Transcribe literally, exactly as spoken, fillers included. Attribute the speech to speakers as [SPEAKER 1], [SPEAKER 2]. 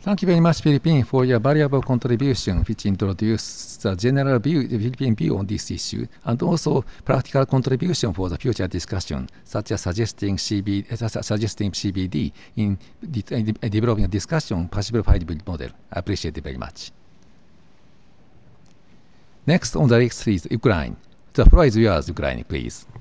[SPEAKER 1] Thank you very much, Philippine, for your valuable contribution, which introduced the general view, the Philippine view on this issue, and also practical contribution for the future discussion, such as suggesting C B, suggesting C B D in, in developing a discussion possible hybrid model. I appreciate it very much. Next on the list is Ukraine. The floor is yours, Ukraine, please.